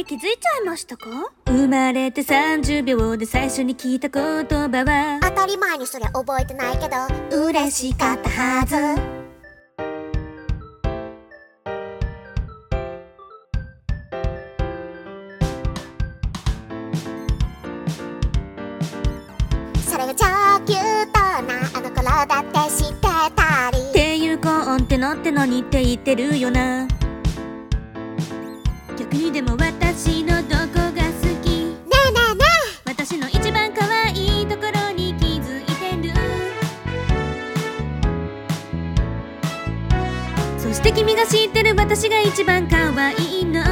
気づいちゃいましたか？生まれて30秒で最初に聞いた言葉は、 当たり前にそりゃ覚えてないけど嬉しかったはず。それが超キュートなあの頃だって知ってたり、 っていう子ってのってのにって言ってるよな。逆にでも私のどこが好き？ ねえねえね私の一番可愛いところに気づいてる。そして君が知ってる私が一番可愛いの。